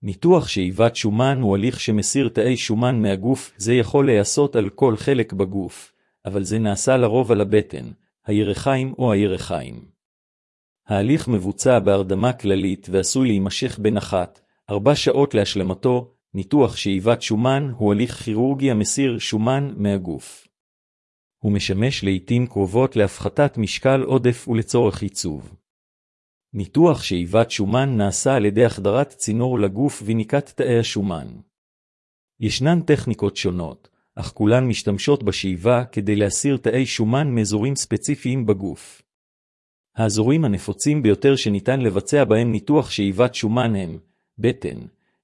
ניתוח שאיבת שומן הוא הליך שמסיר תאי שומן מהגוף. זה יכול להיעשות על כל חלק בגוף, אבל זה נעשה לרוב על הבטן, הירכיים או הירכיים. ההליך מבוצע בהרדמה כללית ועשוי להימשך בין 1-4 שעות להשלמתו. ניתוח שאיבת שומן הוא הליך כירורגי המסיר שומן מהגוף. הוא משמש לעתים קרובות להפחתת משקל עודף ולצורך עיצוב. ניתוח שאיבת שומן נעשה על ידי החדרת צינור לגוף וניקת תאי השומן. ישנן טכניקות שונות, אך כולן משתמשות בשאיבה כדי להסיר תאי שומן מאזורים ספציפיים בגוף. האזורים הנפוצים ביותר שניתן לבצע בהם ניתוח שאיבת שומן הם בטן,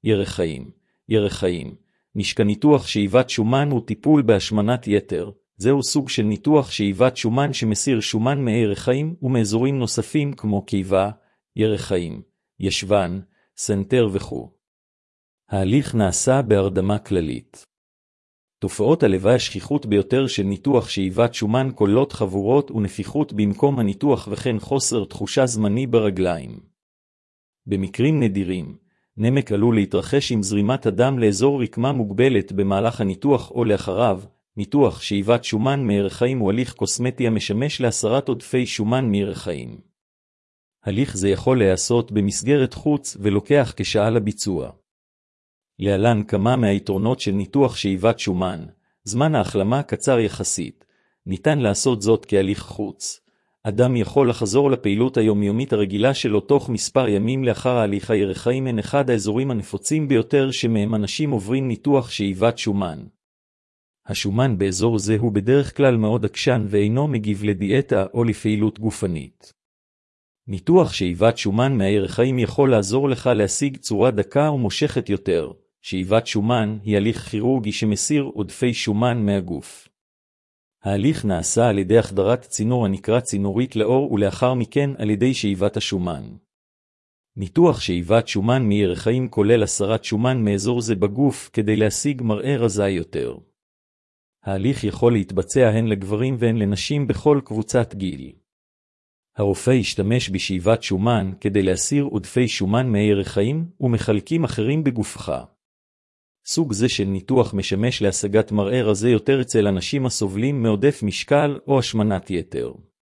ירכיים. ניתוח שאיבת שומן הוא טיפול בהשמנת יתר. זהו סוג של ניתוח שאיבת שומן שמסיר שומן מהירכיים ומאזורים נוספים כמו קיבה, ירכיים, ישבן, סנטר וכו'. ההליך נעשה בהרדמה כללית. תופעות הלוואי השכיחות ביותר של ניתוח שאיבת שומן כוללות חבורות ונפיחות במקום הניתוח וכן חוסר תחושה זמני ברגליים. במקרים נדירים, נמק עלול להתרחש עם זרימת הדם לאזור רקמה מוגבלת במהלך הניתוח או לאחריו. ניתוח שאיבת שומן מירכיים הוא הליך קוסמטי המשמש להסרת עודפי שומן מירכיים. הליך זה יכול להיעשות במסגרת חוץ ולוקח כשעה לביצוע. להלן כמה מהיתרונות של ניתוח שאיבת שומן. זמן ההחלמה קצר יחסית. ניתן לעשות זאת כהליך חוץ. אדם יכול לחזור לפעילות היומיומית הרגילה שלו תוך מספר ימים לאחר ההליך. הירכיים הן אחד האזורים הנפוצים ביותר שמהם אנשים עוברים ניתוח שאיבת שומן. השומן באזור זה הוא בדרך כלל מאוד עקשן ואינו מגיב לדיאטה או לפעילות גופנית. ניתוח שאיבת שומן מהירכיים יכול לעזור לך להשיג צורה דקה ומושכת יותר. שאיבת שומן היא הליך כירורגי שמסיר עודפי שומן מהגוף. ההליך נעשה על ידי החדרת צינור הנקרא צינורית לאור ולאחר מכן על ידי שאיבת השומן. ניתוח שאיבת שומן מירכיים כולל הסרת שומן מאזור זה בגוף כדי להשיג מראה רזה יותר. ההליך יכול להתבצע הן לגברים והן לנשים בכל קבוצת גיל. הרופא ישתמש בשאיבת שומן כדי להסיר עודפי שומן מירכיים ומחלקים אחרים בגופך. סוג זה של ניתוח משמש להשגת מראה רזה יותר אצל אנשים הסובלים מעודף משקל או השמנת יתר.